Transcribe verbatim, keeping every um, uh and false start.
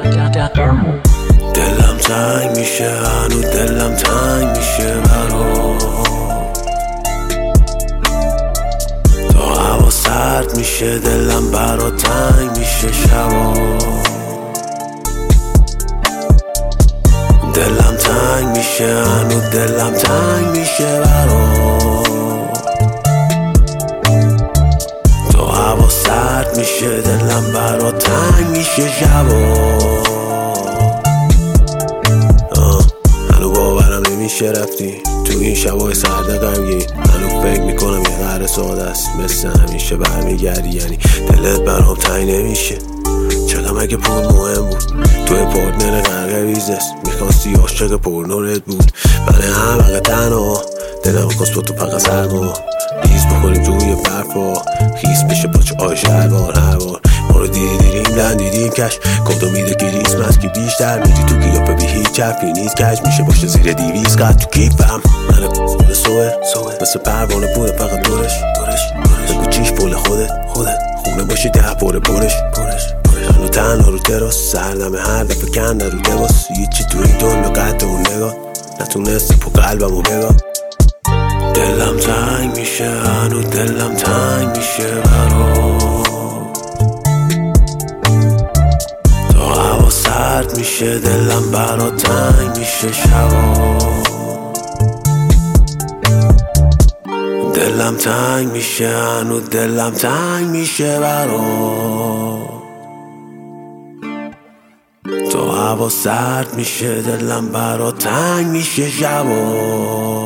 دلم تنگ میشه، هنو دلم تنگ میشه برا تا هوا سرد میشه، دلم برا تنگ میشه شبا. دلم تنگ میشه، هنو دلم تنگ میشه برا تا هوا سرد میشه، دلم برا تنگ میشه شبا. هنو باورم نمیشه رفتی تو این شبای سرد غمگین، هنو فکر میکنم یه قهر ساده است مثل همیشه برمیگردی، یعنی دلت برام تنگ نمیشه. چقدر مگه پول مهم بود؟ توی پارتنر غرق ویزست میخواستی عاشق پرنورت بود. من همه تنها دلم کس با تو فقط سرما ریز بکنیم روی برفا، خیس بشه پاچه آش هر بار هر بار ما رو دیدیم دن دیدیم کش کدو میده کریسمس که بیشتر میدی تو قیافه بی هیچ حرفی نیست کش میشه باشه زیر دیویز قد تو کیفم. من کل سوه مثل پروانه بوده فقط دورش بگو چیش پول خودت خودت خونه باشی ده پره پرش هنو تنها رو تراس سردمه هر دفعه کنده رو دباس یه چی تو این دنیا قد اون نگاه نتونسته پو قلبمو بگاه. دلم تنگ میشه، هنو دلم تنگ میشه برا تا هوا سرد میشه، دلم برا تنگ میشه شبا. دلم تنگ میشه، هنو دلم تنگ میشه برا تا هوا سرد میشه، دلم برا تنگ میشه شبا.